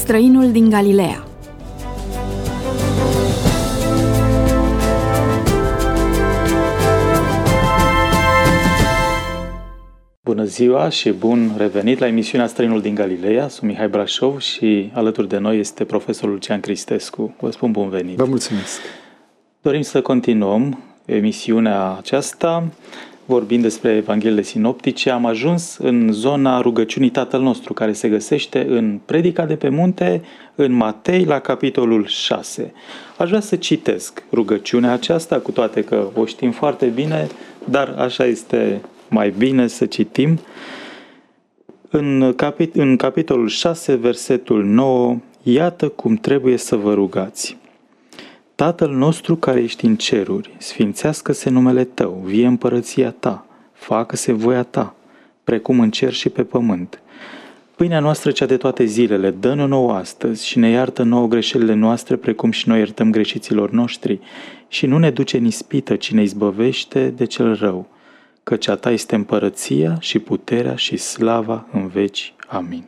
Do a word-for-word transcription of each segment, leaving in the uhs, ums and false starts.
Străinul din Galileea. Bună ziua și bun revenit la emisiunea Străinul din Galileea. Sunt Mihai Brașov și alături de noi este profesorul Lucian Cristescu. Vă spun bun venit. Vă mulțumesc. Dorim să continuăm emisiunea aceasta vorbind despre Evangheliile sinoptice. Am ajuns în zona rugăciunii Tatăl nostru, care se găsește în Predica de pe munte, în Matei, la capitolul șase. Aș vrea să citesc rugăciunea aceasta, cu toate că o știm foarte bine, dar așa este mai bine să citim. În, capit- în capitolul șase, versetul nouă, iată cum trebuie să vă rugați. Tatăl nostru care ești în ceruri, sfințească-se numele Tău, vie împărăția Ta, facă-se voia Ta, precum în cer și pe pământ. Pâinea noastră cea de toate zilele, dă-ne nouă astăzi și ne iartă nouă greșelile noastre, precum și noi iertăm greșiților noștri, și nu ne duce în ispită, ci ne izbăvește de cel rău, căci a Ta este împărăția și puterea și slava în veci. Amin.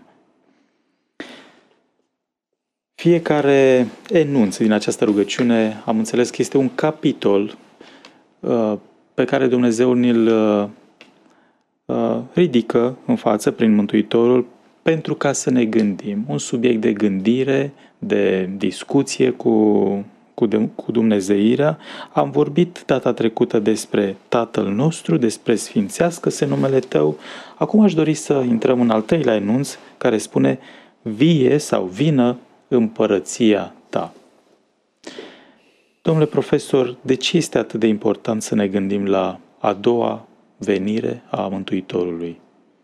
Fiecare enunț din această rugăciune am înțeles că este un capitol uh, pe care Dumnezeu ne-l uh, uh, ridică în față prin Mântuitorul pentru ca să ne gândim. Un subiect de gândire, de discuție cu, cu, de, cu Dumnezeirea. Am vorbit data trecută despre Tatăl nostru, despre sfințească-se numele Tău. Acum aș dori să intrăm în al treilea enunț care spune vie sau vină împărăția Ta. Domnule profesor, de ce este atât de important să ne gândim la a doua venire a Mântuitorului?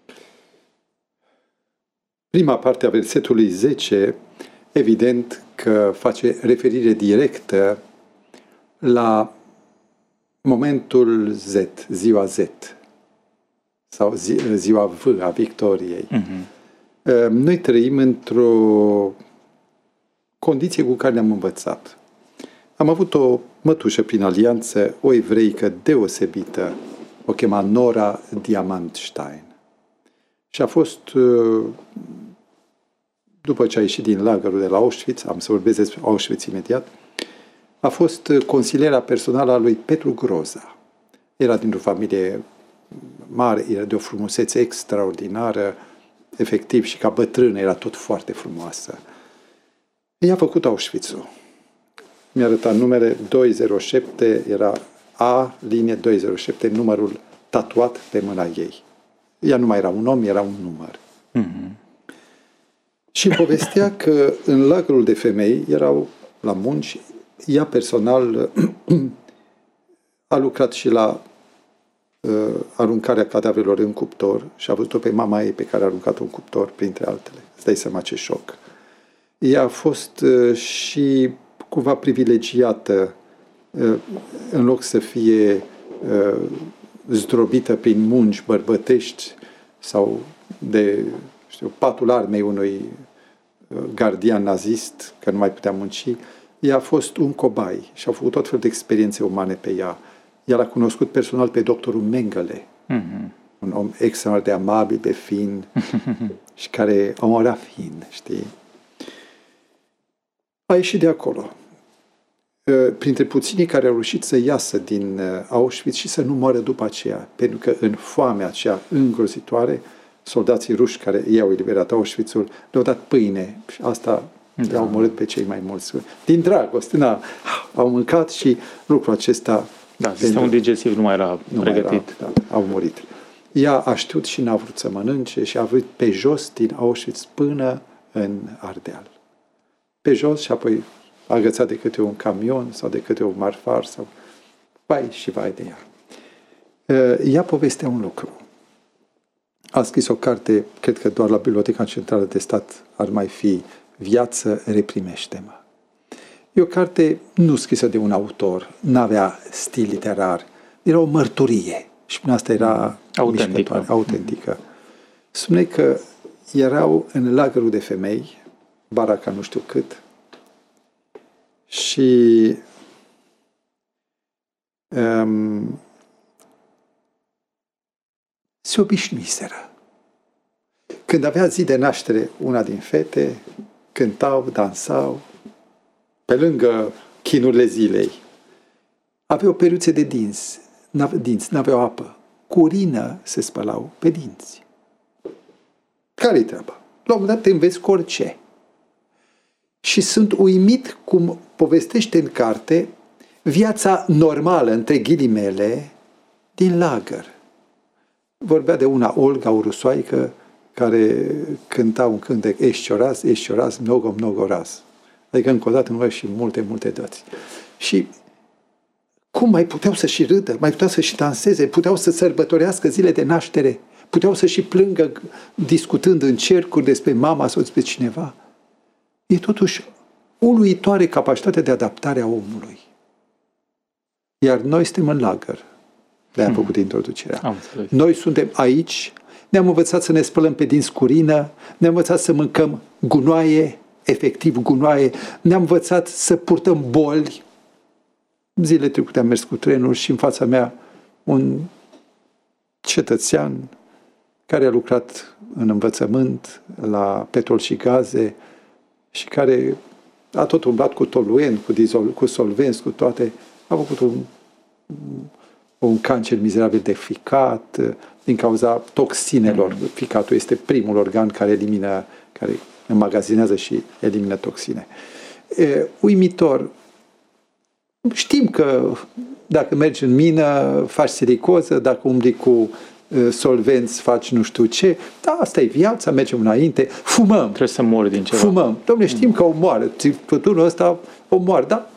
Prima parte a versetului zece, evident că face referire directă la momentul Z, ziua Z, sau zi, ziua V a victoriei. Uh-huh. Noi trăim într-o condiție cu care ne-am învățat. Am avut o mătușă prin alianță, o evreică deosebită, o chema Nora Diamantstein. Și a fost, după ce a ieșit din lagărul de la Auschwitz, am să vorbesc despre Auschwitz imediat, a fost consiliera personală a lui Petru Groza. Era dintr-o familie mare, era de o frumusețe extraordinară, efectiv, și ca bătrână era tot foarte frumoasă. I-a făcut Auschwitz-ul. Mi-a arătat numele doi zero șapte, era A, linie doi zero șapte, numărul tatuat pe mâna ei. Ea nu mai era un om, era un număr. Mm-hmm. Și povestea că în lagărul de femei erau la munci, ea personal a lucrat și la uh, aruncarea cadavrelor în cuptor și a văzut-o pe mama ei pe care a aruncat un cuptor, printre altele. Îți dai seama ce șoc. Ea a fost uh, și cumva privilegiată, uh, în loc să fie uh, zdrobită prin munci bărbătești sau de, știu, patul armei unui uh, gardian nazist, că nu mai putea munci. Ea a fost un cobai și a făcut tot felul de experiențe umane pe ea. Ea l-a cunoscut personal pe doctorul Mengele, mm-hmm. un om extraordinar de amabil, de fin și care omora fin, știi? A ieșit de acolo. Printre puținii care au reușit să iasă din Auschwitz și să nu moară după aceea, pentru că în foamea aceea îngrozitoare, soldații ruși care i-au eliberat Auschwitz-ul le-au dat pâine și asta da. Le-au omorât pe cei mai mulți. Din dragoste, na, au mâncat și lucrul acesta... Da, sistemul digestiv nu mai era nu pregătit. Mai era, da, au murit. Ea a știut și n-a vrut să mănânce și a vrut pe jos din Auschwitz până în Ardeal. Pe jos și apoi agățat de câte un camion sau de câte un marfar sau vai și vai de ea. Ea povestea un lucru. A scris o carte, cred că doar la Biblioteca Centrală de Stat ar mai fi Viață, reprimește-mă. E o carte nu scrisă de un autor, n-avea stil literar, era o mărturie și prin asta era autentică. autentică. Spune că erau în lagărul de femei, baraca nu știu cât, și um, se obișnuiseră. Când avea zi de naștere una din fete, cântau, dansau, pe lângă chinurile zilei. Aveau periuțe de dinți, n-aveau, dinți, n-aveau apă. Cu urină se spălau pe dinți. Care-i treaba? La un moment dat te înveți cu orice. Și sunt uimit cum povestește în carte viața normală, între ghilimele, din lagăr. Vorbea de una, Olga Urusoaică, care cânta un cântec, Eșcioraz, Eșcioraz, mnogo, mnogo raz. Adică încă o dată nu și multe, multe dăți. Și cum mai puteau să și râdă, mai puteau să și danseze, puteau să sărbătorească zile de naștere, puteau să și plângă discutând în cercuri despre mama sau despre cineva. E totuși uluitoare capacitatea de adaptare a omului. Iar noi suntem în lagăr. De-aia am făcut introducerea. Noi suntem aici, ne-am învățat să ne spălăm pe dinți cu urină, ne-am învățat să mâncăm gunoaie, efectiv gunoaie, ne-am învățat să purtăm boli. Zile trecute am mers cu trenul și în fața mea un cetățean care a lucrat în învățământ la petrol și gaze și care a tot umblat cu toluent, cu, dizol, cu solvenți, cu toate, a făcut un, un cancer mizerabil de ficat din cauza toxinelor. Ficatul este primul organ care elimină, care înmagazinează și elimină toxine. E, uimitor. Știm că dacă mergi în mină, faci silicoză, dacă umbli cu solvenți, faci nu știu ce. Da, asta e viața, mergem înainte. Fumăm. Trebuie să mori din ceva. Fumăm. Dom'le, știm că omoară. Tutunul ăsta omoară, da?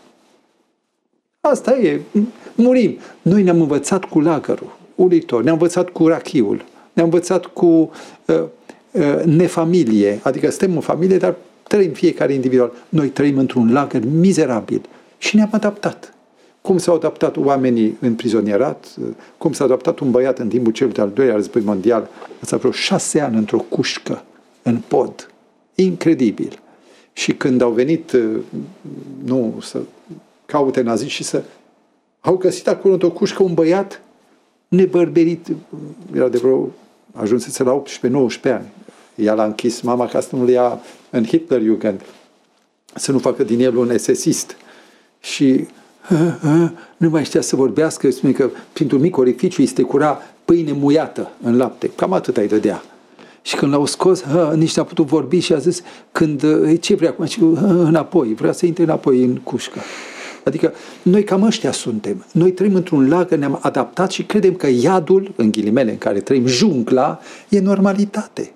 Asta e. Murim. Noi ne-am învățat cu lagărul, uluitor. Ne-am învățat cu rachiul. Ne-am învățat cu uh, uh, nefamilie. Adică suntem în familie, dar trăim fiecare individual. Noi trăim într-un lagăr mizerabil. Și ne-am adaptat. Cum s-au adaptat oamenii în prizonierat, cum s-a adaptat un băiat în timpul celui de-al doilea război mondial, a vreo șase ani într-o cușcă, în pod. Incredibil. Și când au venit, nu, să caute naziști și să... Au găsit acolo într-o cușcă un băiat nebărberit, era de vreo... ajunsese la optsprezece nouăsprezece ani. Ea l-a închis mama ca să nu-l ia în Hitlerjugend, să nu facă din el un esesist. Și a, a, nu mai știa să vorbească, spune că printr-un mic orificiu îi strecura pâine muiată în lapte. Cam atât îi dădea. Și când l-au scos, a, nici n-a putut vorbi și a zis, când, ce vrea acum? Și, a, înapoi, vrea să intre înapoi în cușcă. Adică noi cam ăștia suntem. Noi trăim într-un lagăr, ne-am adaptat și credem că iadul, în ghilimele în care trăim, jungla, e normalitate.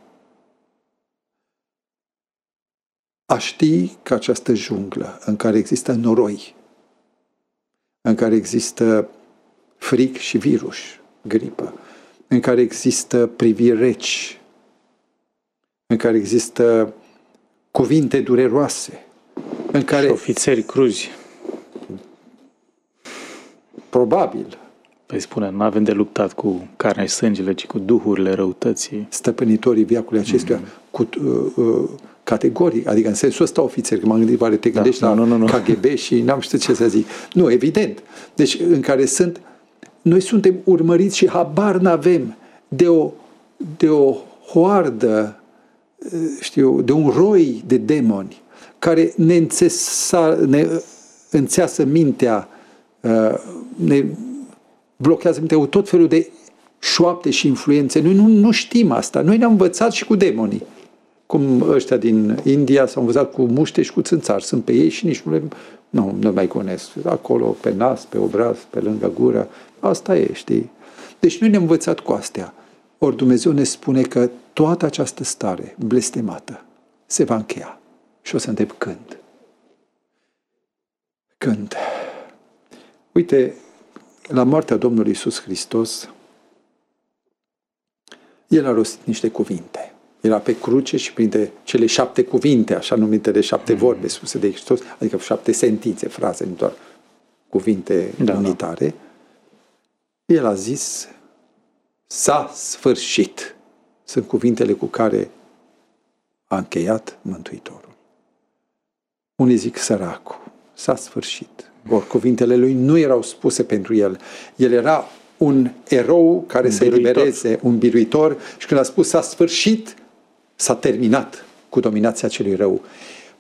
A ști că această junglă în care există noroi, în care există fric și virus, gripă, în care există priviri reci, în care există cuvinte dureroase, în care... Și ofițeri cruzi. Probabil. Păi spune, nu avem de luptat cu carnea și sângele, ci cu duhurile răutății. Stăpânitorii viacului acestuia, mm. cu... Uh, uh, categoric, adică în sensul ăsta ofițer, că m-am gândit, oare te gândești da, la nu, nu, nu. K G B și n-am știut ce să zic. Nu, evident. Deci în care sunt, noi suntem urmăriți și habar n-avem de o, de o hoardă, știu, de un roi de demoni care ne, înțesa, ne înțeasă mintea, ne blochează mintea cu tot felul de șoapte și influențe. Noi nu, nu știm asta. Noi ne-am învățat și cu demonii. Cum ăștia din India s-au învățat cu muște și cu țânțari. Sunt pe ei și nici nu le... Nu, nu mai conesc. Acolo, pe nas, pe obraz, pe lângă gură. Asta e, știi? Deci noi ne-am învățat cu astea. Ori Dumnezeu ne spune că toată această stare blestemată se va încheia. Și o să întreb când. Când? Uite, la moartea Domnului Iisus Hristos, El a rostit niște cuvinte. Era pe cruce și printre cele șapte cuvinte, așa numitele șapte vorbe spuse de Hristos, adică șapte sentințe, fraze, nu doar cuvinte da, unitare, da. El a zis, s-a sfârșit. Sunt cuvintele cu care a încheiat Mântuitorul. Unii zic săracul, s-a sfârșit. Ori cuvintele lui nu erau spuse pentru el. El era un erou care un să elibereze, un biruitor, și când a spus s-a sfârșit, s-a terminat cu dominația celui rău.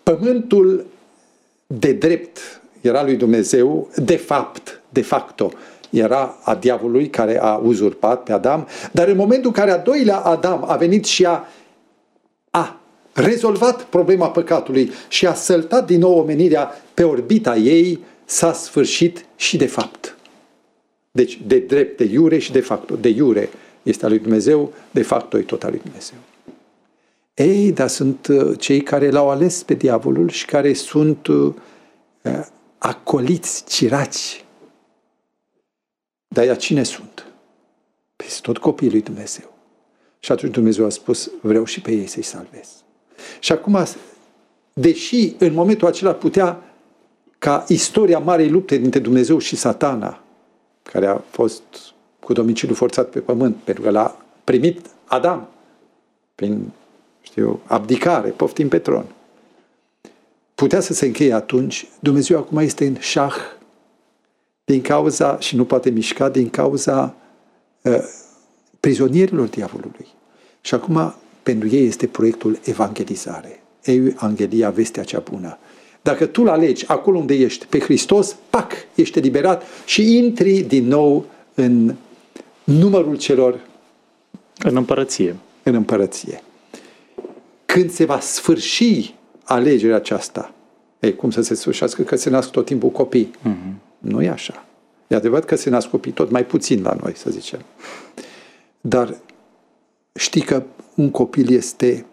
pământul de drept era lui Dumnezeu, de fapt, de facto, era a diavolului care a uzurpat pe Adam, dar în momentul în care a doilea Adam a venit și a, a rezolvat problema păcatului și a săltat din nou omenirea pe orbita ei, s-a sfârșit și de fapt. Deci de drept, de iure și de facto. De iure este al lui Dumnezeu, de facto e tot al lui Dumnezeu. Ei, dar sunt cei care l-au ales pe diavolul și care sunt uh, acoliți, ciraci. Dar ea cine sunt? Păi sunt tot copiii lui Dumnezeu. Și atunci Dumnezeu a spus, vreau și pe ei să-i salvez. Și acum, deși în momentul acela putea ca istoria marei lupte dintre Dumnezeu și Satana, care a fost cu domiciliu forțat pe pământ, pentru că l-a primit Adam prin, știu, abdicare, poftim pe tron, putea să se încheie atunci. Dumnezeu acum este în șah din cauza, și nu poate mișca, din cauza uh, prizonierilor diavolului. Și acum pentru ei este proiectul evangelizare. Evanghelia, vestea cea bună. Dacă tu l-alegi acolo unde ești pe Hristos, pac, ești eliberat și intri din nou în numărul celor în împărăție. În împărăție. Când se va sfârși alegerea aceasta, ei, cum să se sfârșească? Că se nasc tot timpul copii. Uh-huh. Nu e așa. E adevărat că se nasc copii, tot mai puțin la noi, să zicem. Dar știi că un copil este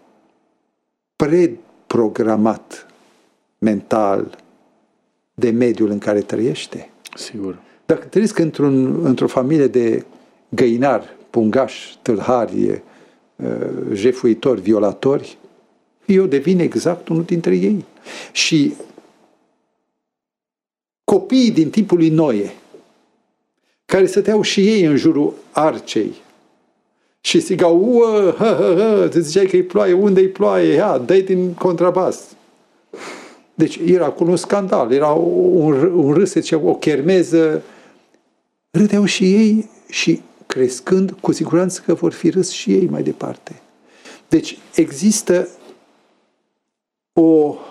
preprogramat mental de mediul în care trăiește. Sigur. Dacă trăiesc într-un, într-o familie de găinari, pungași, tâlhari, jefuitori, violatori, eu devin exact unul dintre ei. Și copiii din timpul lui Noe, care stăteau și ei în jurul arcei și strigau, uă, hă, hă, hă, te ziceai că e ploaie, unde e ploaie, ia, dă-i din contrabas. Deci era acolo un scandal, era un, un râsece, o chermeză. Râdeau și ei și crescând, cu siguranță că vor fi râs și ei mai departe. Deci există o,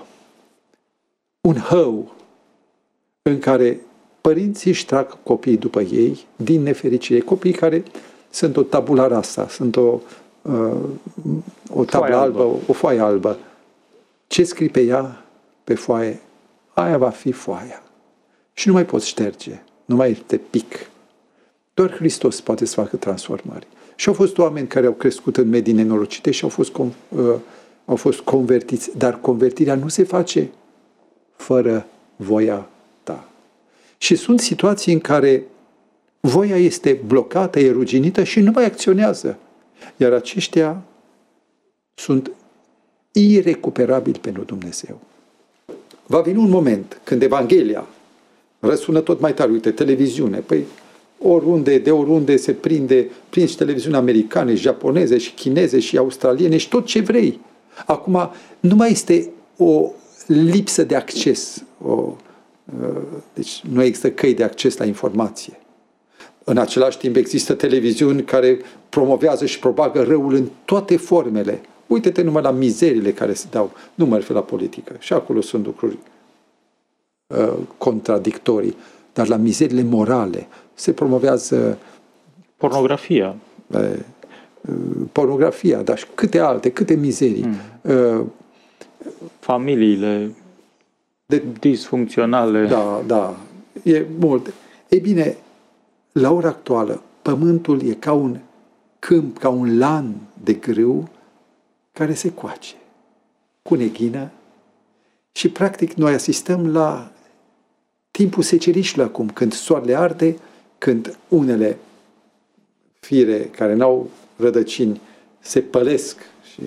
un hău în care părinții își trag copiii după ei din nefericire. Copiii care sunt o tabula rasa, sunt o, uh, o tablă albă, albă, o foaie albă. Ce scrii pe ea? Pe foaie, aia va fi foaia. Și nu mai poți șterge, nu mai te pic. Doar Hristos poate să facă transformări. Și au fost oameni care au crescut în medii nenorocite și au fost, uh, au fost convertiți, dar convertirea nu se face fără voia ta. Și sunt situații în care voia este blocată, e ruginită și nu mai acționează. Iar aceștia sunt irecuperabili pentru Dumnezeu. Va veni un moment când Evanghelia răsună tot mai tare. Uite, televiziune. Păi, oriunde, de oriunde se prinde, prinzi televiziuni americane, japoneze și chineze și australiene și tot ce vrei. Acum, nu mai este o lipsă de acces. O, deci nu există căi de acces la informație. În același timp există televiziuni care promovează și propagă răul în toate formele. Uite-te numai la mizerile care se dau. Nu mă refer la politică. Și acolo sunt lucruri uh, contradictorii. Dar la mizerile morale se promovează pornografia. Uh, uh, pornografia, dar și câte alte, câte mizerii. Mm. Uh, Familiile de, disfuncționale. Da, da. E mult. Ei bine, la ora actuală, pământul e ca un câmp, ca un lan de grâu care se coace cu neghină și practic noi asistăm la timpul secerișului acum, când soarele arde, când unele fire care n-au rădăcini se pălesc și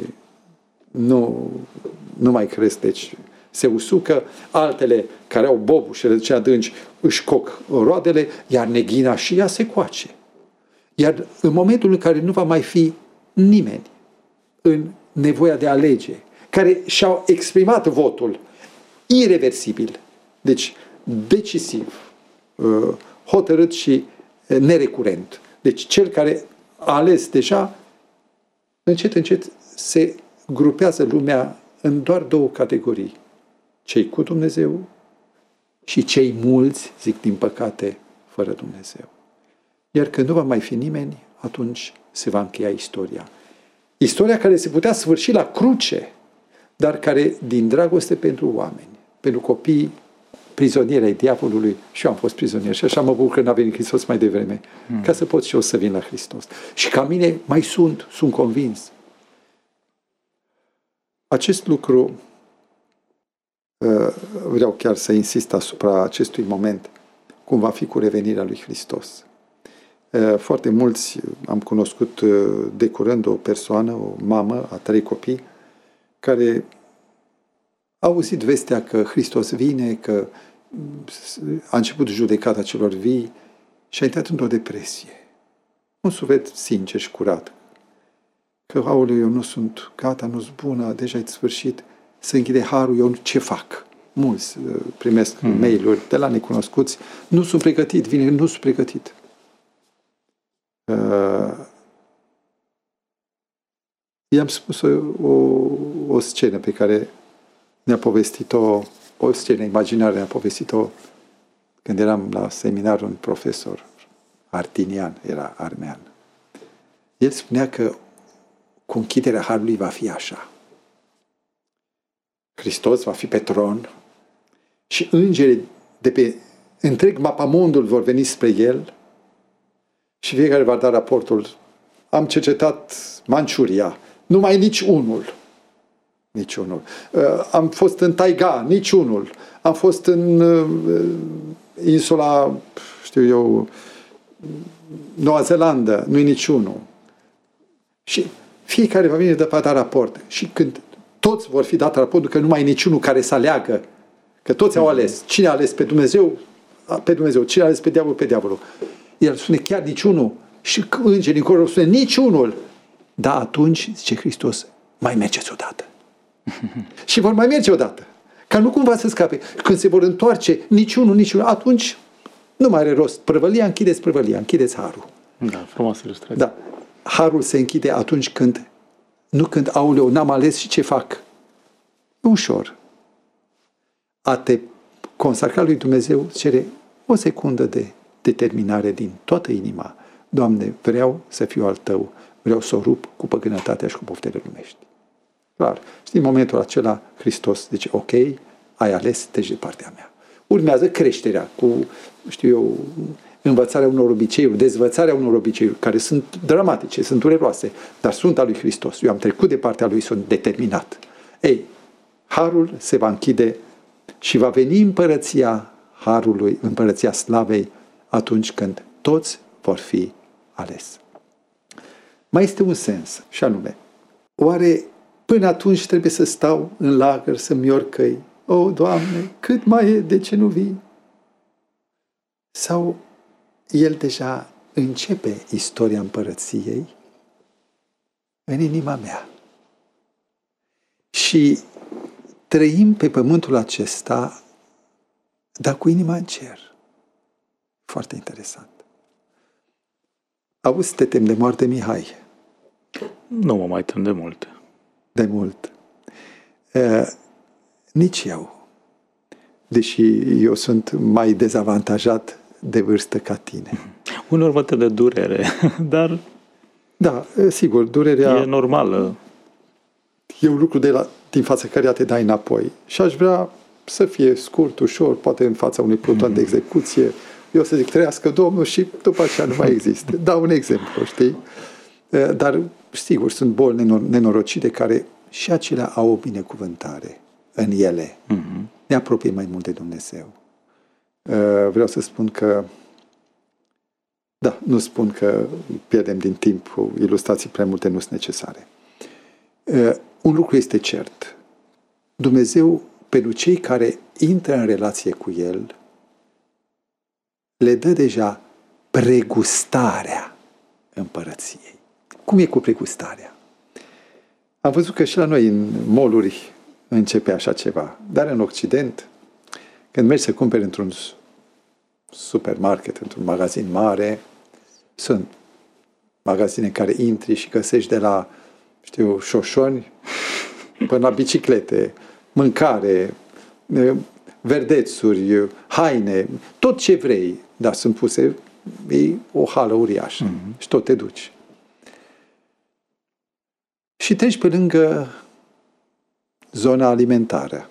nu, nu mai cresc, deci se usucă, altele care au bobul și rădăcini adânci își coc roadele, iar neghina și ea se coace. Iar în momentul în care nu va mai fi nimeni în nevoia de a alege, care și-au exprimat votul ireversibil, deci decisiv, hotărât și nerecurent. Deci cel care a ales deja, încet, încet se grupează lumea în doar două categorii. cei cu Dumnezeu și cei mulți, zic din păcate, fără Dumnezeu. Iar când nu va mai fi nimeni, atunci se va încheia istoria. Istoria care se putea sfârși la cruce, dar care, din dragoste pentru oameni, pentru copii prizonieri ai diavolului, și eu am fost prizonier și așa mă bucur că n-a venit Hristos mai devreme, mm. ca să pot și eu să vin la Hristos. Și ca mine mai sunt, sunt convins. Acest lucru, vreau chiar să insist asupra acestui moment, cum va fi cu revenirea lui Hristos. Foarte mulți am cunoscut de curând o persoană, o mamă a trei copii, care a auzit vestea că Hristos vine, că a început judecata celor vii și a intrat într-o depresie. Un suflet sincer și curat. Că, aoleu, eu nu sunt gata, nu-s bună, deja e sfârșit, să închide harul, eu ce fac? Mulți primesc mm. mail-uri de la necunoscuți, nu sunt pregătit, vine, nu sunt pregătit. Uh, i-am spus o, o, o scenă pe care ne-a povestit-o, o scenă imaginară ne-a povestit-o când eram la seminar, un profesor artinian, era armean. El spunea că cu închiderea harului va fi așa. Hristos va fi pe tron și îngerii de pe întreg mapamondul vor veni spre el și fiecare va da raportul. Am cercetat Manciuria, nu mai nici unul. Nici unul. Am fost în Taiga, nici unul. Am fost în insula, știu eu, Noua Zeelandă, nu-i niciunul. Și fiecare va veni de pe da raport. Și când toți vor fi dat raportul, că nu mai e niciunul care să aleagă, că toți au ales. Cine a ales pe Dumnezeu? Pe Dumnezeu. Cine a ales pe diavolul? Pe diavolul. El spune chiar niciunul. Și îngerii în corul spune niciunul. Dar atunci, zice Hristos, mai mergeți odată. Și vor mai merge odată. Ca nu cumva să scape. Când se vor întoarce niciunul, niciunul, atunci nu mai are rost. Prăvălia, închideți prăvălia, închideți harul. Da, frumos ilustrat. Da. Harul se închide atunci când, nu când, auleu, n-am ales și ce fac. E ușor. A te consacra lui Dumnezeu cere o secundă de determinare din toată inima. Doamne, vreau să fiu al Tău, vreau să o rup cu păgânătatea și cu poftele lumești. Clar. Și din momentul acela Hristos zice, ok, ai ales, treci de partea mea. Urmează creșterea cu, știu eu, învățarea unor obiceiuri, dezvățarea unor obiceiuri, care sunt dramatice, sunt dureroase, dar sunt al lui Hristos. Eu am trecut de partea lui, sunt determinat. Ei, harul se va închide și va veni împărăția harului, împărăția slavei, atunci când toți vor fi ales. Mai este un sens, și anume, oare până atunci trebuie să stau în lagăr, să-mi ior căi? O, Doamne, cât mai e, de ce nu vii? Sau El deja începe istoria împărăției în inima mea. Și trăim pe pământul acesta, dar cu inima în cer. Foarte interesant. Auzi, te tem de moarte, Mihai? Nu mă mai tem de mult. De mult. Uh, nici eu. Deși eu sunt mai dezavantajat de vârstă ca tine. Uneori mă tem de durere, dar... Da, sigur, durerea... E normală. E un lucru de la, din fața căreia te dai înapoi. Și aș vrea să fie scurt, ușor, poate în fața unui pluton mm-hmm. de execuție. Eu să zic, trăiască Domnul și după aceea nu mai există. Dau un exemplu, știi? Dar, sigur, sunt boli nenorocite care și acelea au o binecuvântare în ele. Mm-hmm. Ne apropie mai mult de Dumnezeu. Vreau să spun că da, nu spun că pierdem din timp, ilustrații prea multe nu sunt necesare. Un lucru este cert. Dumnezeu, pentru cei care intră în relație cu El, le dă deja pregustarea împărăției. Cum e cu pregustarea? Am văzut că și la noi în mall-uri începe așa ceva. Dar în Occident, când mergi să cumperi într-un supermarket, într-un magazin mare, sunt magazine în care intri și găsești de la, știu, șoșoni până la biciclete, mâncare, verdețuri, haine, tot ce vrei, dar sunt puse, e o hală uriașă mm-hmm. și tot te duci. Și treci pe lângă zona alimentară.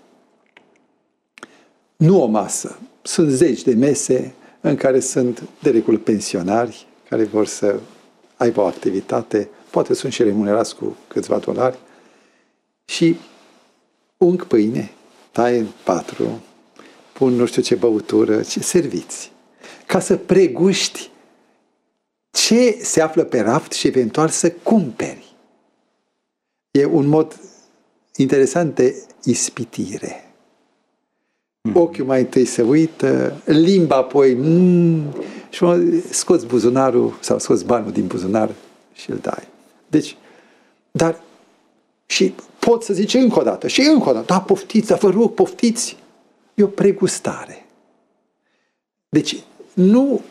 Nu o masă. Sunt zeci de mese în care sunt de regulă pensionari care vor să aibă o activitate, poate sunt și remunerați cu câțiva dolari, și ung pâine, taie în patru, pun nu știu ce băutură, ce serviți, ca să preguști ce se află pe raft și eventual să cumperi. E un mod interesant de ispitire. Ochiul mai întâi se uită, limba apoi, mm, și scoți buzunarul sau scoți banul din buzunar și îl dai. Deci, dar, și pot să zice încă o dată, și încă o dată, da, poftiți, dar vă rog, poftiți. E o pregustare. Deci, nu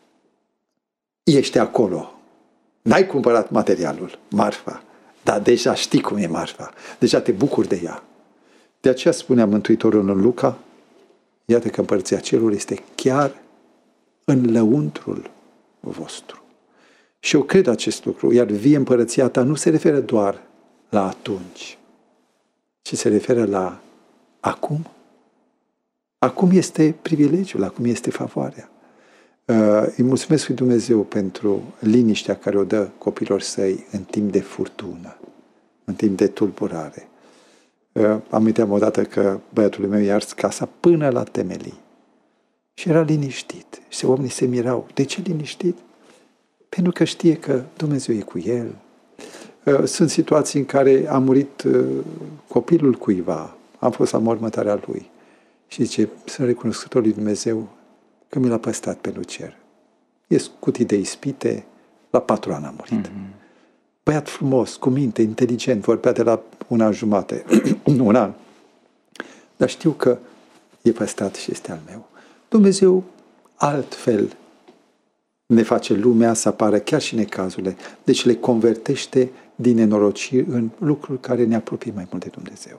ești acolo. N-ai cumpărat materialul, marfa, dar deja știi cum e marfa. Deja te bucuri de ea. De aceea spunea Mântuitorul în Luca, iată că împărăția cerului este chiar în lăuntrul vostru. Și eu cred acest lucru, iar vie împărăția ta nu se referă doar la atunci, ci se referă la acum. Acum este privilegiul, acum este favoarea. Îi mulțumesc lui Dumnezeu pentru liniștea care o dă copilor săi în timp de furtună, în timp de tulburare. Am uitat odată că băiatul meu i-a ars casa până la temelii. Și era liniștit. Și oamenii se mirau. De ce liniștit? Pentru că știe că Dumnezeu e cu el. Sunt situații în care a murit copilul cuiva. Am fost la mormântarea lui. Și zice, sunt recunoscător lui Dumnezeu că mi l-a păstrat pe cer. E scutit de ispite, la patru ani a murit. Mm-hmm. Băiat frumos, cu minte, inteligent, vorbea de la un an jumate, un an. Dar știu că e păstrat și este al meu. Dumnezeu altfel ne face lumea să apară chiar și necazurile. Deci le convertește din nenorociri în lucruri care ne apropie mai mult de Dumnezeu.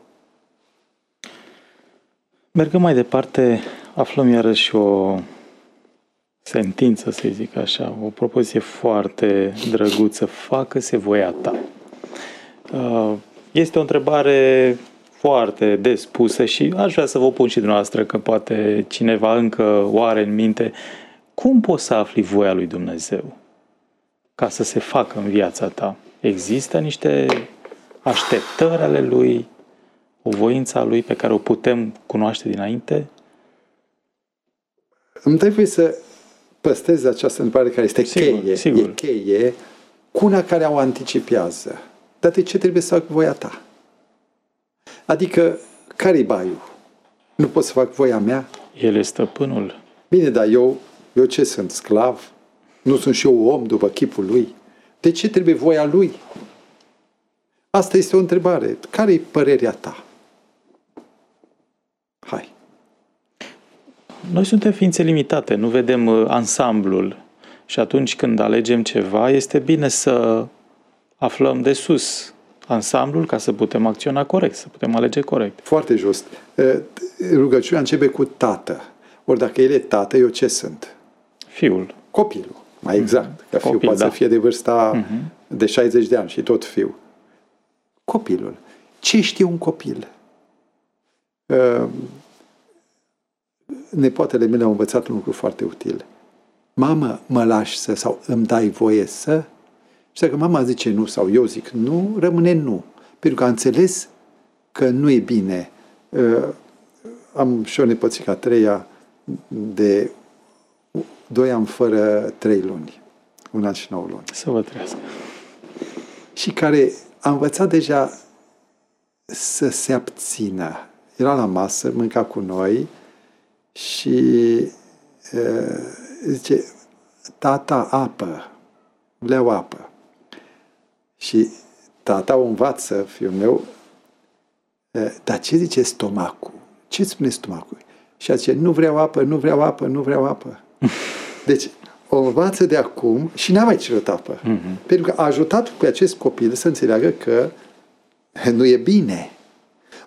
Mergând mai departe, aflăm iarăși o sentință, să zic așa, o propoziție foarte drăguță. Facă-se voia ta. Este o întrebare foarte des pusă și aș vrea să vă pun și dumneavoastră, că poate cineva încă o are în minte. Cum poți să afli voia lui Dumnezeu ca să se facă în viața ta? Există niște așteptări ale Lui, o voință a Lui pe care o putem cunoaște dinainte? Îmi trebuie să păstrez această întrebare care este sigur, cheie, sigur. E cheie, cu una care o anticipează. Dar de ce trebuie să fac voia ta? Adică, care-i baiul? Nu pot să fac voia mea? El este stăpânul. Bine, dar eu, eu ce sunt? Sclav? Nu sunt și eu om după chipul lui? De ce trebuie voia lui? Asta este o întrebare. Care-i părerea ta? Hai. Noi suntem ființe limitate, nu vedem ansamblul. Și atunci când alegem ceva, este bine să aflăm de sus ansamblul ca să putem acționa corect, să putem alege corect. Foarte just. Rugăciunea începe cu tată. Ori dacă el e tată, eu ce sunt? Fiul. Copilul. Mai exact. Că fiul Copil, poate da. să fie de vârsta uh-huh. de șaizeci de ani și tot fiu. Copilul. Ce știe un copil? Nepoatele mele au învățat un lucru foarte util. Mamă, mă lași să, sau îmi dai voie să? Și dacă mama zice nu sau eu zic nu, rămâne nu. Pentru că a înțeles că nu e bine. Am și o nepoțică a treia de doi ani fără trei luni. Un an și nouă luni. Să vă trăiască. Și care a învățat deja să se abțină. Era la masă, mânca cu noi și uh, zice, tata, apă, vreau apă. Și tata o învață, fiul meu, uh, dar ce zice stomacul? Ce spune stomacul? Și zice, nu vreau apă, nu vreau apă, nu vreau apă. Deci, o învață de acum și n-a mai cerut apă. Uh-huh. Pentru că a ajutat pe acest copil să înțeleagă că nu e bine.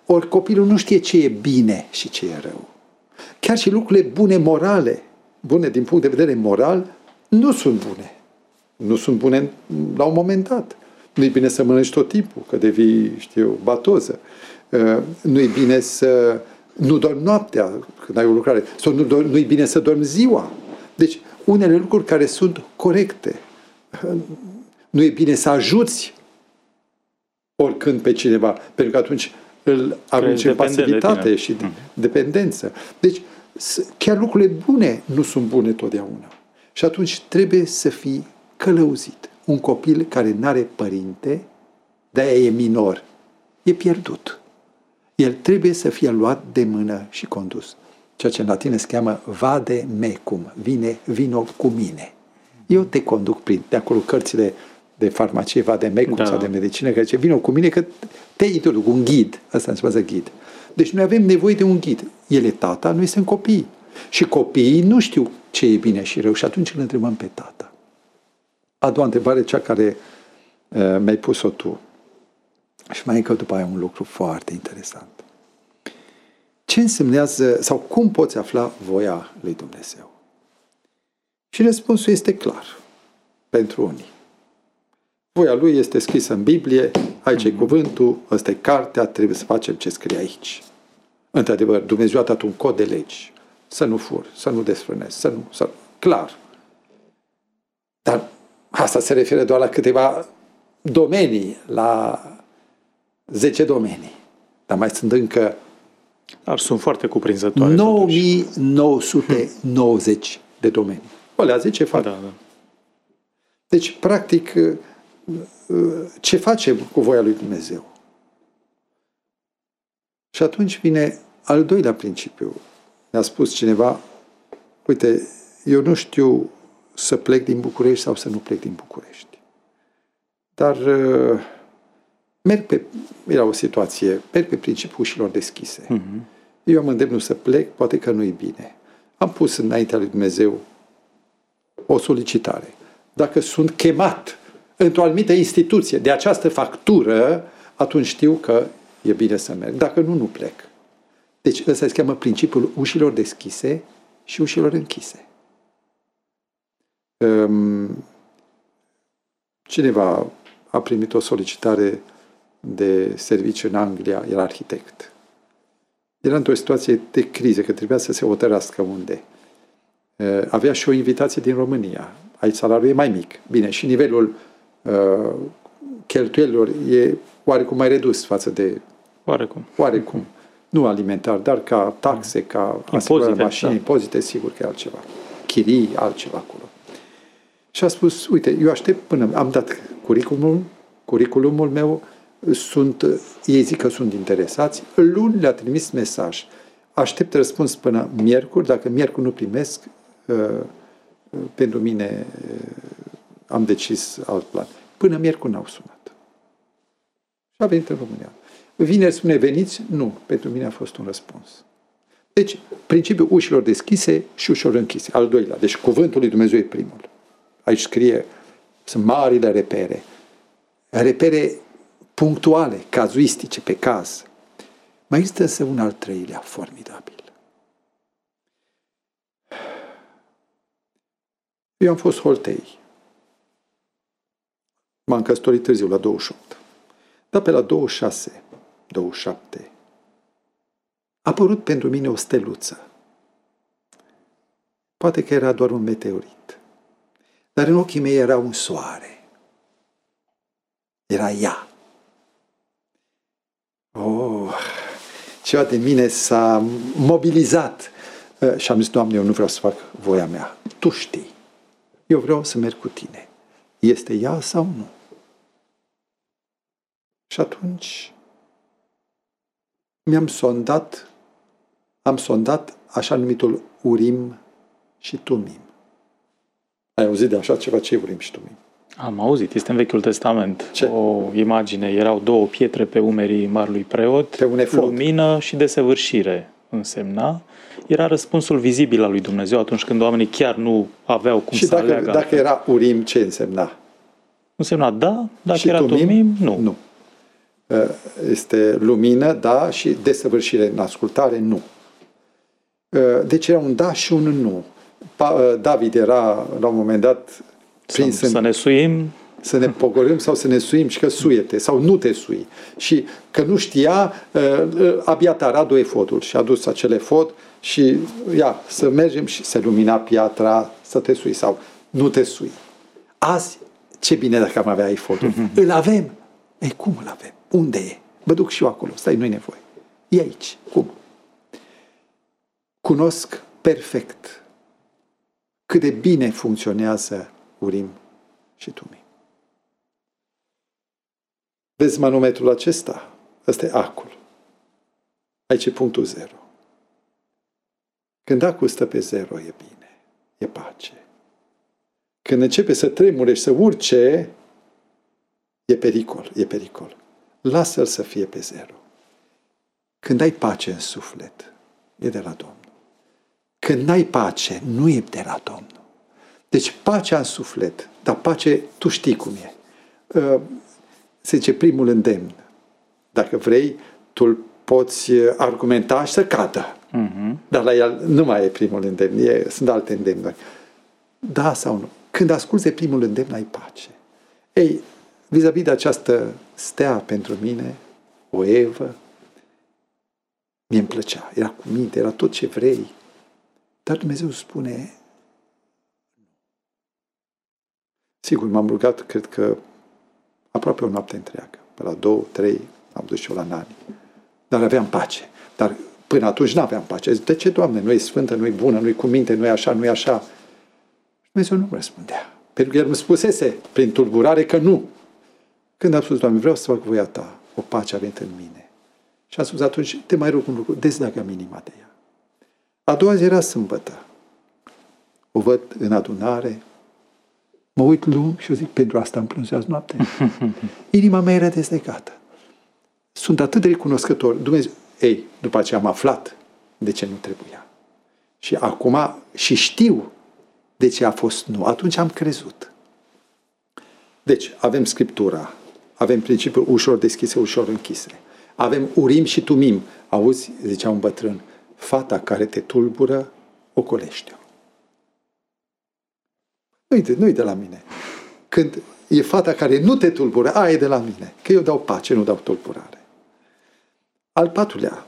Ori copilul nu știe ce e bine și ce e rău. Chiar și lucrurile bune morale, bune din punct de vedere moral, nu sunt bune. Nu sunt bune la un moment dat. Nu-i bine să mănânci tot timpul, că devii, știu, batoză. Nu-i bine să nu dormi noaptea când ai o lucrare. Sau nu dormi, nu-i bine să dormi ziua. Deci, unele lucruri care sunt corecte. Nu e bine să ajuți oricând pe cineva, pentru că atunci îl arunci în pasivitate și mm. dependență. Deci, chiar lucrurile bune nu sunt bune totdeauna. Și atunci trebuie să fii călăuzit. Un copil care n-are părinte, de-aia e minor, e pierdut. El trebuie să fie luat de mână și condus. Ceea ce în latină se cheamă vade mecum, vine, vino cu mine. Eu te conduc prin, de acolo cărțile de farmacie, vade mecum da. Sau de medicină, care zice, vino cu mine că te introduc, un ghid. Asta înseamnă ghid. Deci noi avem nevoie de un ghid. El e tata, noi suntem copii. Și copiii nu știu ce e bine și rău și atunci îl întrebăm pe tata. A doua întrebare, cea care uh, mi-ai pus-o tu. Și mai încă după aia un lucru foarte interesant. Ce însemnează, sau cum poți afla voia lui Dumnezeu? Și răspunsul este clar pentru unii. Voia lui este scrisă în Biblie, aici e cuvântul, ăsta e cartea, trebuie să facem ce scrie aici. Într-adevăr, Dumnezeu a dat un cod de legi. Să nu furi, să nu desfrânezi, să nu... Să... Clar. Dar asta se referă doar la câteva domenii, la zece domenii. Dar mai sunt încă Dar sunt foarte cuprinzătoare. nouă mii nouă sute nouăzeci de domenii. Alea zece fac. Da, da. Deci, practic, ce facem cu voia lui Dumnezeu? Și atunci vine al doilea principiu. Ne-a spus cineva, uite, eu nu știu să plec din București sau să nu plec din București. Dar uh, merg pe, era o situație, merg pe principiul ușilor deschise. Uh-huh. Eu am îndemnul să plec, poate că nu-i bine. Am pus înaintea lui Dumnezeu o solicitare. Dacă sunt chemat într-o anumită instituție de această factură, atunci știu că e bine să merg. Dacă nu, nu plec. Deci ăsta se cheamă principiul ușilor deschise și ușilor închise. Um, cineva a primit o solicitare de serviciu în Anglia, era arhitect. Era într-o situație de criză, că trebuia să se hotărască unde. Uh, avea și o invitație din România. Aici salariul e mai mic. Bine, și nivelul uh, cheltuielilor e oarecum mai redus față de... Oarecum. Oarecum. Nu alimentar, dar ca taxe, ca asigurarea mașinii, da. Impozite, sigur că e altceva. Chirii, altceva acolo. Și a spus, uite, eu aștept până am dat curriculumul, curriculumul meu, sunt, ei zic că sunt interesați, luni le-a trimis mesaj. Aștept răspuns până miercuri, dacă miercuri nu primesc, uh, pentru mine uh, am decis alt plan. Până miercuri n-au sunat. Și a venit în România. Vineri spune, veniți? Nu. Pentru mine a fost un răspuns. Deci, principiul ușilor deschise și ușilor închise. Al doilea. Deci, cuvântul lui Dumnezeu e primul. Aici scrie, sunt marile repere. Repere punctuale, cazuistice, pe caz. Mai există însă un al treilea, formidabil. Eu am fost holtei. M-am căsătorit târziu, la douăzeci și opt. Dar pe la douăzeci și șase, douăzeci și șapte, a apărut pentru mine o steluță. Poate că era doar un meteorit. Dar în ochii mei era un soare. Era ea. Oh, ceva de mine s-a mobilizat. Și am zis, Doamne, eu nu vreau să fac voia mea. Tu știi. Eu vreau să merg cu tine. Este ea sau nu? Și atunci mi-am sondat, am sondat așa numitul Urim și Tumim. Ai auzit de așa ceva? Ce e Urim și Tumim? Am auzit, este în Vechiul Testament. Ce? O imagine, erau două pietre pe umerii marelui preot, pe un efort. Lumină și desăvârșire însemna. Era răspunsul vizibil al lui Dumnezeu atunci când oamenii chiar nu aveau cum și să dacă, aleagă. dacă era Urim, ce însemna? Însemna da, dacă și era Tumim, Tumim, nu. nu. este lumină, da, și desăvârșire în ascultare, nu. Deci era un da și un nu. David era, la un moment dat, prins să, să ne suim, să ne pogorâm sau să ne suim și că suiete sau nu te sui. Și că nu știa, Abiatar a dus efodul și a dus acel efod și ia, să mergem și să lumina piatra, să te sui sau nu te sui. Azi, ce bine dacă am avea efodul. Mm-hmm. Îl avem. Ei, cum îl avem? Unde e? Mă duc și eu acolo. Stai, nu-i nevoie. E aici. Cum? Cunosc perfect cât de bine funcționează Urim și Tumim. Vezi manometrul acesta? Ăsta e acul. Aici e punctul zero. Când acul stă pe zero, e bine. E pace. Când începe să tremure și să urce, e pericol. E pericol. Lasă-l să fie pe zero. Când ai pace în suflet, e de la Domnul. Când n-ai pace, nu e de la Domnul. Deci pacea în suflet, dar pace, tu știi cum e. Se zice primul îndemn. Dacă vrei, tu îl poți argumenta și să cadă. Uh-huh. Dar la el nu mai e primul îndemn, e, sunt alte îndemnuri. Da sau nu? Când asculți de primul îndemn, ai pace. Ei, vis-a-vis de această stea pentru mine, o evă, mie îmi plăcea, era cu minte, era tot ce vrei. Dar Dumnezeu spune, sigur, m-am rugat, cred că aproape o noapte întreagă. Pe la două, trei, am dus și eu la Nani. Dar aveam pace. Dar până atunci nu aveam pace. Zic, de ce, Doamne, nu e sfântă, nu e bună, nu e cu minte, nu e așa, nu e așa? Și Dumnezeu nu răspundea. Pentru că El îmi spusese prin tulburare că nu. Când am spus, Doamne, vreau să fac voia Ta, o pace a venit în mine. Și am spus, atunci te mai rog un lucru, dezleagă-mi inima de ea. A doua zi era sâmbătă. O văd în adunare, mă uit lung și eu zic, pentru asta îmi plâns azi noapte. Inima mea era dezlegată. Sunt atât de recunoscător. Dumnezeu, ei, după aceea am aflat de ce nu trebuia. Și acum și știu de ce a fost nu. Atunci am crezut. Deci, avem Scriptura, avem principiul ușor deschise, ușor închise. Avem Urim și Tumim. Auzi, zicea un bătrân, fata care te tulbură, ocolește-o. Nu-i, nu-i de la mine. Când e fata care nu te tulbură, aia e de la mine. Că eu dau pace, nu dau tulburare. Al patrulea.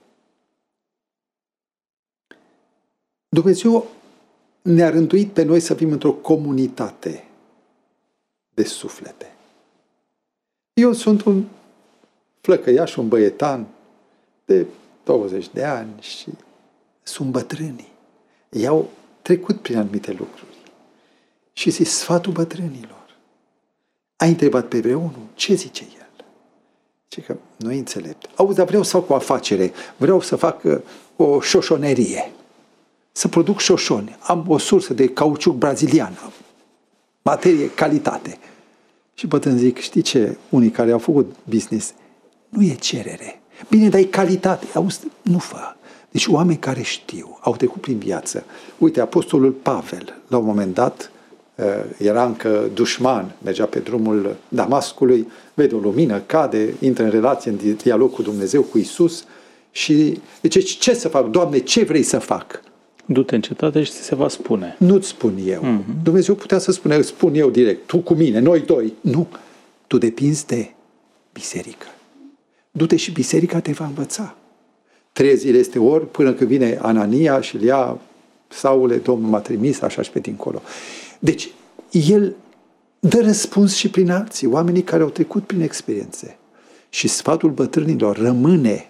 Dumnezeu ne-a rânduit pe noi să fim într-o comunitate de suflete. Eu sunt un flăcăiaș, un băietan de douăzeci de ani și sunt bătrânii. Ei au trecut prin anumite lucruri. Și zic, sfatul bătrânilor. Ai întrebat pe vreunul? Ce zice el? Ce că nu e înțelept. Auzi, dar vreau să fac o afacere. Vreau să fac uh, o șoșonerie. Să produc șoșoni. Am o sursă de cauciuc brazilian. Materie, calitate. Și bătrân zic, știi ce? Unii care au făcut business, nu e cerere. Bine, dar e calitate. Auzi, nu fă. Deci oameni care știu, au trecut prin viață. Uite, apostolul Pavel, la un moment dat, era încă dușman, mergea pe drumul Damascului, vede o lumină, cade, intră în relație, în dialog cu Dumnezeu, cu Iisus și zice, ce să fac? Doamne, ce vrei să fac? Du-te în cetate și ți se va spune. Nu-ți spun eu. Mm-hmm. Dumnezeu putea să spune, îți spun eu direct, tu cu mine, noi doi. Nu, tu depinzi de biserică. Du-te și biserica te va învăța. Trei zile este ori până când vine Anania și îl ia, Saule, Domnul m-a trimis, așa și pe dincolo. Deci, el dă răspuns și prin alții, oamenii care au trecut prin experiențe. Și sfatul bătrânilor rămâne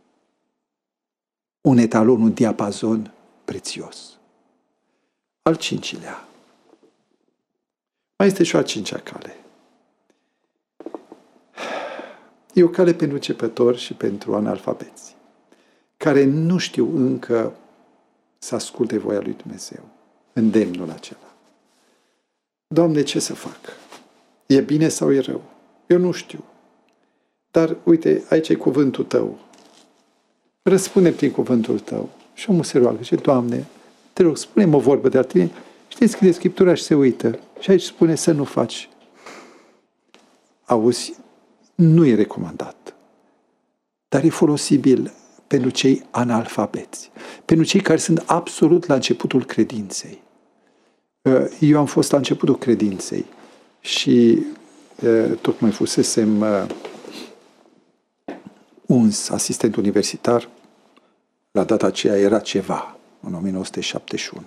un etalon, un diapazon prețios. Al cincilea. Mai este și o a cincea cale. E o cale pentru începători și pentru analfabeți, care nu știu încă să asculte voia lui Dumnezeu. Îndemnul acela. Doamne, ce să fac? E bine sau e rău? Eu nu știu. Dar, uite, aici e cuvântul Tău. Răspunde prin cuvântul Tău. Și omul se roagă. Și Doamne, te rog, spune-mi o vorbă de la Tine. Și deschide Scriptura și se uită. Și aici spune să nu faci. Auzi, nu e recomandat. dar e folosibil pentru cei analfabeți, pentru cei care sunt absolut la începutul credinței. Eu am fost la începutul credinței și tocmai fusesem uns asistent universitar. La data aceea era ceva, în o mie nouă sute șaptezeci și unu.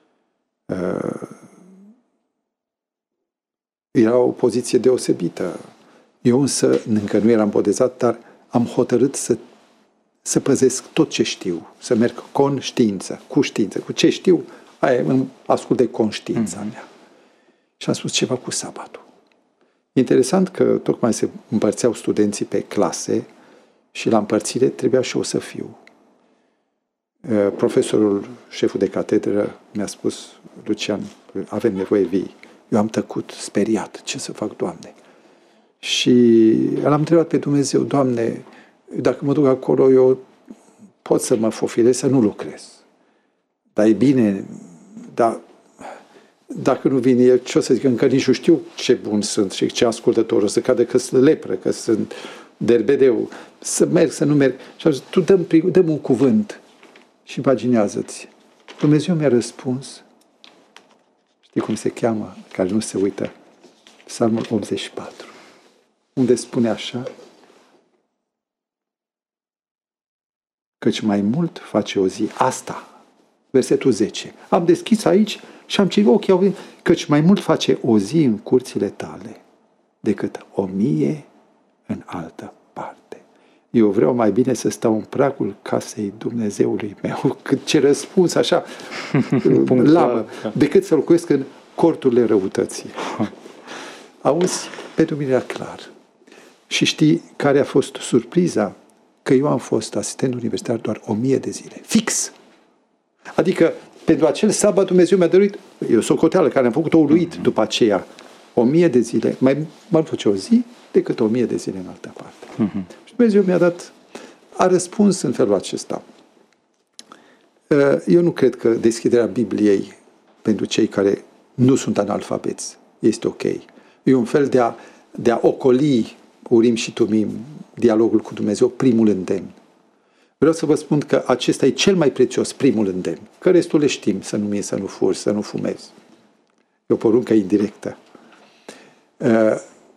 Era o poziție deosebită. Eu însă încă nu eram botezat, dar am hotărât să, să păzesc tot ce știu, să merg conștiință, cu știință, cu ce știu, aia îmi ascult de conștiința mm-hmm. mea. Și am spus ceva cu sabatul. Interesant că tocmai se împărțeau studenții pe clase și la împărțire trebuia și eu să fiu. Profesorul, șeful de catedră, mi-a spus: Lucian, avem nevoie vii. Eu am tăcut, speriat. Ce să fac, Doamne? Și l-am întrebat pe Dumnezeu: Doamne, dacă mă duc acolo, eu pot să mă fofilez, să nu lucrez. Dar e bine, dar dacă nu vine el, ce o să zic? Încă nici nu știu ce bun sunt și ce ascultător. O să cadă că sunt lepră, că sunt derbedeu. Să merg, să nu merg. Și am zis: tu dăm, dăm un cuvânt și imaginează-ți. Dumnezeu mi-a răspuns. Știi cum se cheamă? Care nu se uită. Psalmul optzeci și patru. Unde spune așa: căci mai mult face o zi asta. Versetul zece. Am deschis aici și am citit, ochii au venit, căci mai mult face o zi în curțile tale decât o mie în altă parte. Eu vreau mai bine să stau în pragul casei Dumnezeului meu, cât ce răspuns așa, lamă, decât să locuiesc în corturile răutății. Auzi, pentru mine era clar. Și știi care a fost surpriza? Că eu am fost asistent universitar doar o mie de zile. Fix! Adică, pentru acel sabat Dumnezeu mi-a dăruit, e o socoteală care am făcut-o uluit după aceea, o mie de zile, mai mult face o zi decât o mie de zile în altă parte. Uh-huh. Și Dumnezeu mi-a dat, a răspuns în felul acesta. Eu nu cred că deschiderea Bibliei pentru cei care nu sunt analfabeți este ok. E un fel de a, de a ocoli Urim și Tumim, dialogul cu Dumnezeu, primul îndemn. Vreau să vă spun că acesta e cel mai prețios, primul îndemn. Că restul le știm, să nu minți, să nu furi, să nu fumezi. E o poruncă indirectă. Uh,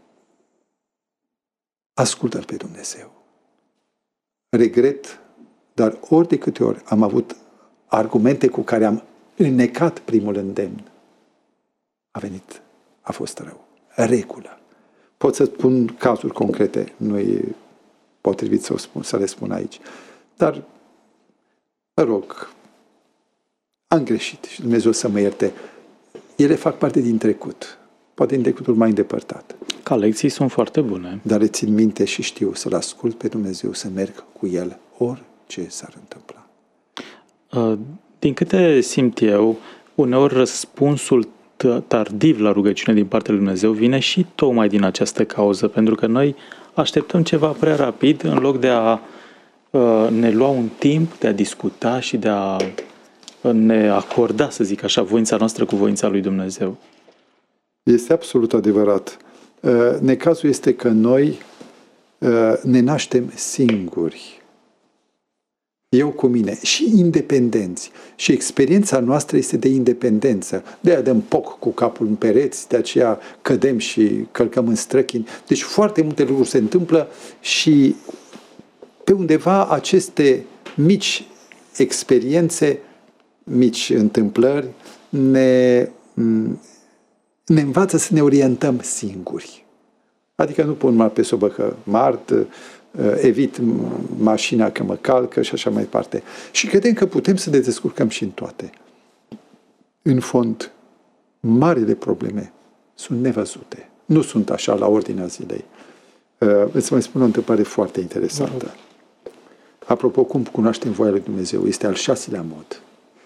ascultă-L pe Dumnezeu. Regret, dar ori de câte ori am avut argumente cu care am înnecat primul îndemn, a venit, a fost rău. Regulă. Pot să spun cazuri concrete, nu e potrivit să, o spun, să le spun aici. Dar, mă rog, am greșit și Dumnezeu să mă ierte. Ele fac parte din trecut, poate din trecutul mai îndepărtat. Ca lecții sunt foarte bune. Dar le țin minte și știu să-L ascult pe Dumnezeu, să merg cu El orice s-ar întâmpla. Din câte simt eu, uneori răspunsul tardiv la rugăciune din partea lui Dumnezeu vine și tocmai din această cauză, pentru că noi așteptăm ceva prea rapid în loc de a ne lua un timp de a discuta și de a ne acorda, să zic așa, voința noastră cu voința lui Dumnezeu. Este absolut adevărat. Necazul este că noi ne naștem singuri. Eu cu mine. Și independenți. Și experiența noastră este de independență. De aia dăm poc cu capul în pereți, de aceea cădem și călcăm în străchini. Deci foarte multe lucruri se întâmplă și pe undeva aceste mici experiențe, mici întâmplări, ne, ne învață să ne orientăm singuri. Adică nu pun mâna pe sobă că mart, evit mașina că mă calcă și așa mai departe. Și credem că putem să ne descurcăm și în toate. În fond, marile probleme sunt nevăzute. Nu sunt așa la ordinea zilei. Îți mai spun o întâmplare foarte interesantă. Da. Apropo, cum cunoaștem voia lui Dumnezeu? Este al șaselea mod.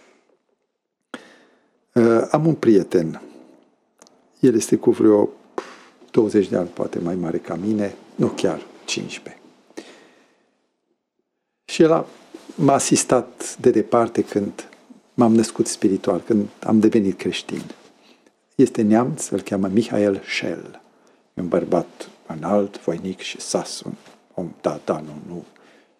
Am un prieten. El este cu vreo douăzeci de ani, poate mai mare ca mine. Nu chiar, cincisprezece. Și el a, m-a asistat de departe când m-am născut spiritual, când am devenit creștin. Este neamț, îl cheamă Mihail Shell. Un bărbat înalt, voinic și sas, un om, da, da, nu, nu.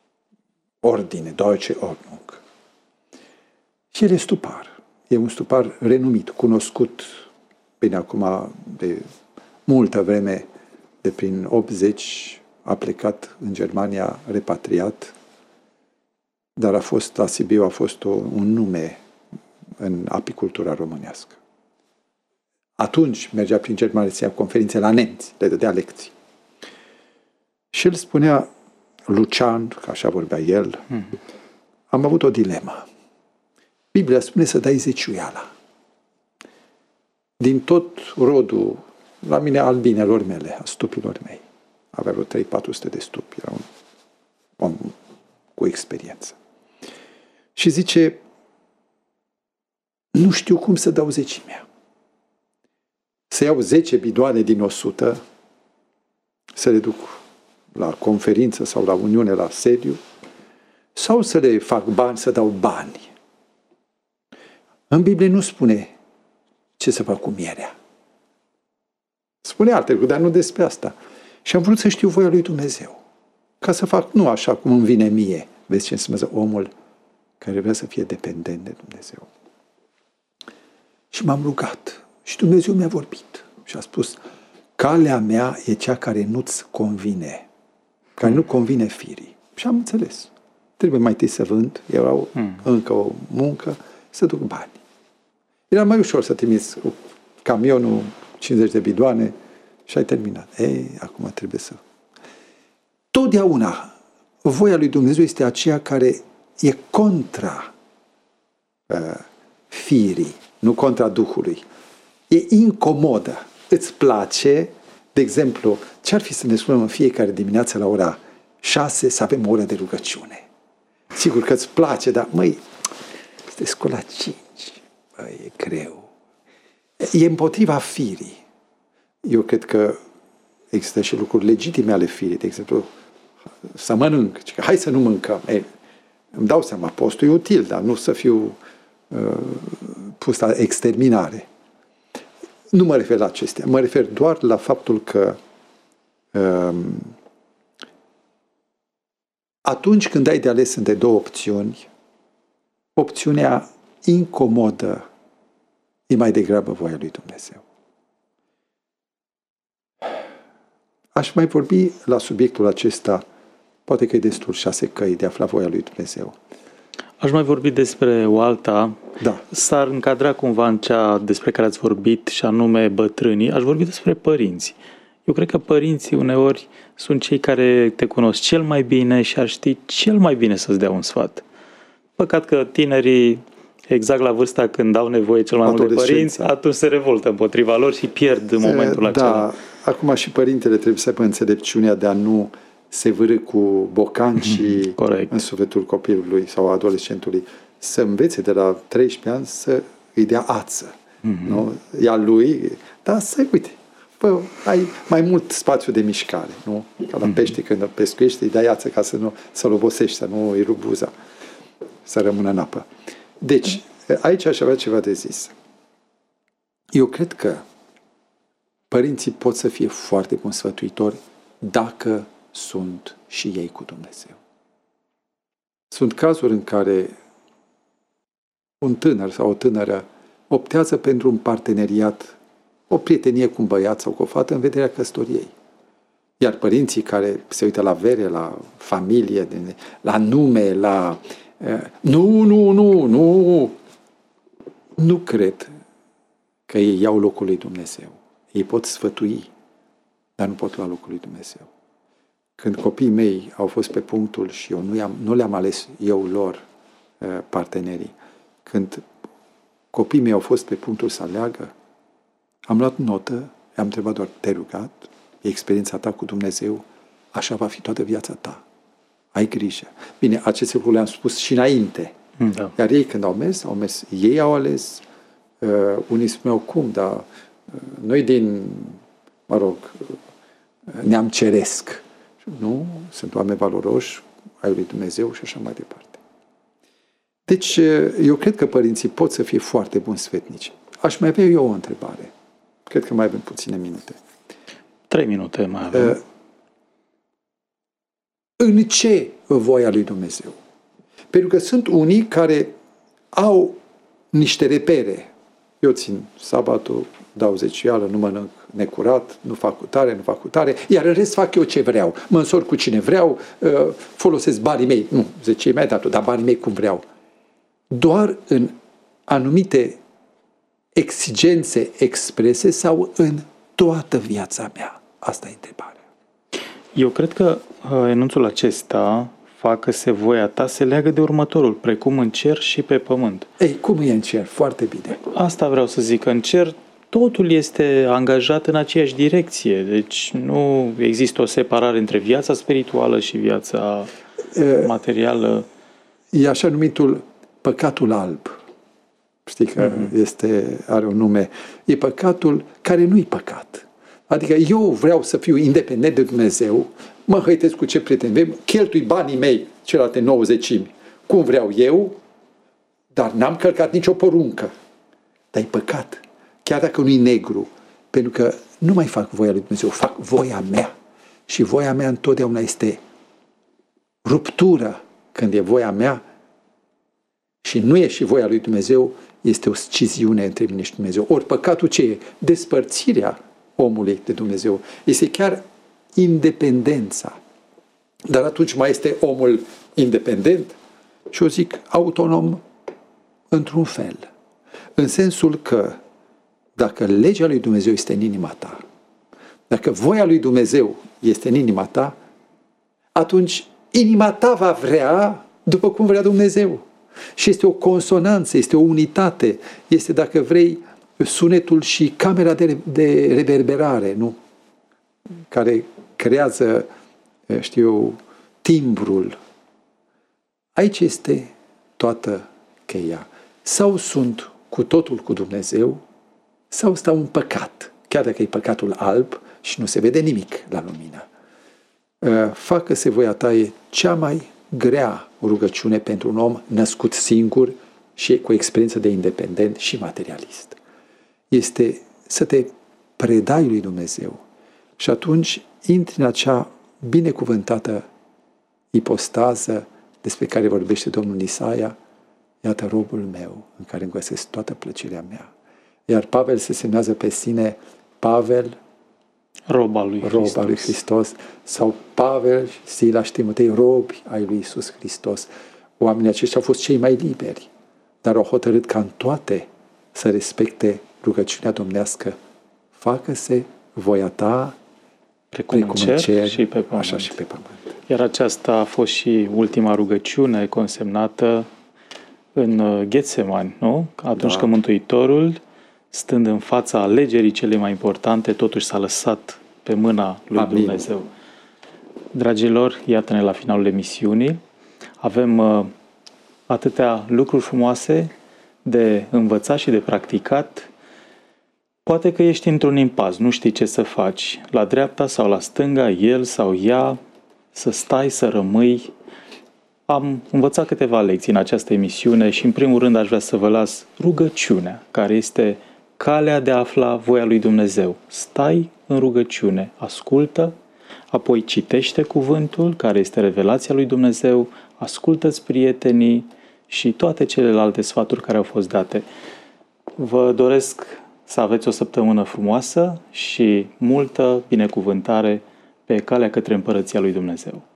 ordine, Deutsche Ordnung. Și el e stupar. E un stupar renumit, cunoscut, bine, acum de multă vreme, de prin optzeci, a plecat în Germania, repatriat, dar a fost, la Sibiu a fost o, un nume în apicultura românească. Atunci mergea prin Germania, ținea conferințe la nemți, le dădea lecții. Și el spunea, Lucian, că așa vorbea el, mm-hmm. am avut o dilemă. Biblia spune să dai zeciuiala. Din tot rodul, la mine, albinelor mele, a stupilor mei. Avea vreo trei patru sute de stupi. Era un om cu experiență. Și zice, nu știu cum să dau zecimea. Să iau zece bidoane din o sută, să le duc la conferință sau la uniune, la sediu, sau să le fac bani, să dau bani. În Biblie nu spune ce să fac cu mierea. Spune alte lucruri, dar nu despre asta. Și am vrut să știu voia lui Dumnezeu. Ca să fac nu așa cum îmi vine mie. Vezi ce înseamnă omul care vrea să fie dependent de Dumnezeu. Și m-am rugat. Și Dumnezeu mi-a vorbit. Și a spus, calea mea e cea care nu-ți convine. Care nu convine firii. Și am înțeles. Trebuie mai întâi să vând. Era o, hmm. încă o muncă. Să duc bani. Era mai ușor să trimiți cu camionul cincizeci de bidoane și ai terminat. Ei, acum trebuie să... Totdeauna voia lui Dumnezeu este aceea care e contra uh, firii, nu contra Duhului. E incomodă. Îți place, de exemplu, ce-ar fi să ne spunem în fiecare dimineață la ora șase să avem o oră de rugăciune? Sigur că îți place, dar măi, te scoli la cinci. Băi, e greu. E împotriva firii. Eu cred că există și lucruri legitime ale firii. De exemplu, să mănânc. Hai să nu mâncăm. Ei, îmi dau seama, postul e util, dar nu să fiu uh, pus la exterminare. Nu mă refer la acestea. Mă refer doar la faptul că um, atunci când ai de ales între două opțiuni, opțiunea incomodă e mai degrabă voia lui Dumnezeu. Aș mai vorbi la subiectul acesta, poate că e destul șase căi de a afla voia lui Dumnezeu. Aș mai vorbi despre o alta. Da. S-ar încadra cumva în cea despre care ați vorbit, și anume bătrânii. Aș vorbi despre părinți. Eu cred că părinții uneori sunt cei care te cunosc cel mai bine și ar ști cel mai bine să-ți dea un sfat. Păcat că tinerii, exact la vârsta când au nevoie cel mai mult de părinți, atunci se revoltă împotriva lor și pierd în momentul da, acela. Da, acum și părintele trebuie să aibă înțelepciunea de a nu se vârî cu bocancii Corect. în sufletul copilului sau adolescentului. Să învețe de la treisprezece ani să îi dea ață. Mm-hmm. Nu? Ea lui, dar să uite, bă, ai mai mult spațiu de mișcare. Nu? Ca la mm-hmm. pește, când pescuiești, îi dai ață ca să nu, să-l obosești, să nu îi rup buza, să rămână în apă. Deci, aici aș avea ceva de zis. Eu cred că părinții pot să fie foarte buni sfătuitori dacă sunt și ei cu Dumnezeu. Sunt cazuri în care un tânăr sau o tânără optează pentru un parteneriat, o prietenie cu un băiat sau cu o fată în vederea căsătoriei. Iar părinții care se uită la vere, la familie, la nume, la... Nu, nu, nu, nu! Nu cred că ei iau locul lui Dumnezeu. Ei pot sfătui, dar nu pot lua locul lui Dumnezeu. Când copiii mei au fost pe punctul și eu nu, i-am, nu le-am ales eu lor partenerii, când copiii mei au fost pe punctul să aleagă, am luat notă, i-am întrebat doar, te-ai rugat? E experiența ta cu Dumnezeu? Așa va fi toată viața ta. Ai grijă. Bine, aceste lucruri le-am spus și înainte. Da. Iar ei când au mers, au mers. Ei au ales. Uh, unii spuneau cum, dar uh, noi din, mă rog, uh, neam ceresc. Nu? Sunt oameni valoroși, ai lui Dumnezeu și așa mai departe. Deci, uh, eu cred că părinții pot să fie foarte buni sfetnici. Aș mai avea eu o întrebare. Cred că mai avem puține minute. Trei minute mai avem. Uh, În ce voia lui Dumnezeu? Pentru că sunt unii care au niște repere. Eu țin sabatul, dau zecială, nu mănânc necurat, nu fac cu tare, nu fac cu tare, iar în rest fac eu ce vreau. Mă însor cu cine vreau, folosesc banii mei, nu, zece mai dat, dar banii mei cum vreau. Doar în anumite exigențe exprese sau în toată viața mea? Asta e întrebarea. Eu cred că enunțul acesta, facă-se voia ta, se leagă de următorul, precum în cer și pe pământ. Ei, cum e în cer? Foarte bine. Asta vreau să zic, că în cer totul este angajat în aceeași direcție, deci nu există o separare între viața spirituală și viața e, materială. E așa numitul păcatul alb. Știi că mm-hmm. este, are un nume. E păcatul care nu-i păcat. Adică eu vreau să fiu independent de Dumnezeu, mă hăitesc cu ce prieten, cheltui banii mei, celelalte nouăzecimi, cum vreau eu, dar n-am călcat nicio poruncă. Dar e păcat. Chiar dacă nu-i negru, pentru că nu mai fac voia lui Dumnezeu, fac voia mea. Și voia mea întotdeauna este ruptură când e voia mea și nu e și voia lui Dumnezeu, este o sciziune între mine și Dumnezeu. Ori păcatul ce e? Despărțirea omului de Dumnezeu. Este chiar independența. Dar atunci mai este omul independent și eu zic autonom într-un fel. În sensul că dacă legea lui Dumnezeu este în inima ta, dacă voia lui Dumnezeu este în inima ta, atunci inima ta va vrea după cum vrea Dumnezeu. Și este o consonanță, este o unitate, este, dacă vrei, sunetul și camera de, de reverberare, nu? Care creează, știu eu, timbrul. Aici este toată cheia. Sau sunt cu totul cu Dumnezeu, sau stau în păcat, chiar dacă e păcatul alb și nu se vede nimic la lumină. Facă-se voia ta e cea mai grea rugăciune pentru un om născut singur și cu experiență de independent și materialist. Este să te predai lui Dumnezeu și atunci intri în acea binecuvântată ipostază despre care vorbește Domnul Isaia, iată robul meu în care îmi găsesc toată plăcerea mea. Iar Pavel se semnează pe sine Pavel, rob al lui, rob al lui Hristos, sau Pavel, Sila și Timotei, robi ai lui Iisus Hristos. Oamenii aceștia au fost cei mai liberi, dar au hotărât ca în toate să respecte rugăciunea domnească. Facă-se voia ta precum, precum în cer, cer și pe pământ. Așa și pe pământ. Iar aceasta a fost și ultima rugăciune consemnată în Ghetsemani, nu? Atunci da. Când Mântuitorul, stând în fața alegerii cele mai importante, totuși s-a lăsat pe mâna lui Amin. Dumnezeu. Dragilor, iată-ne la finalul emisiunii. Avem uh, atâtea lucruri frumoase de învățat și de practicat. Poate că ești într-un impas, nu știi ce să faci, la dreapta sau la stânga, el sau ea, să stai, să rămâi. Am învățat câteva lecții în această emisiune și în primul rând aș vrea să vă las rugăciunea, care este calea de a afla voia lui Dumnezeu. Stai în rugăciune, ascultă, apoi citește cuvântul, care este revelația lui Dumnezeu, ascultă-ți prietenii și toate celelalte sfaturi care au fost date. Vă doresc să aveți o săptămână frumoasă și multă binecuvântare pe calea către Împărăția lui Dumnezeu.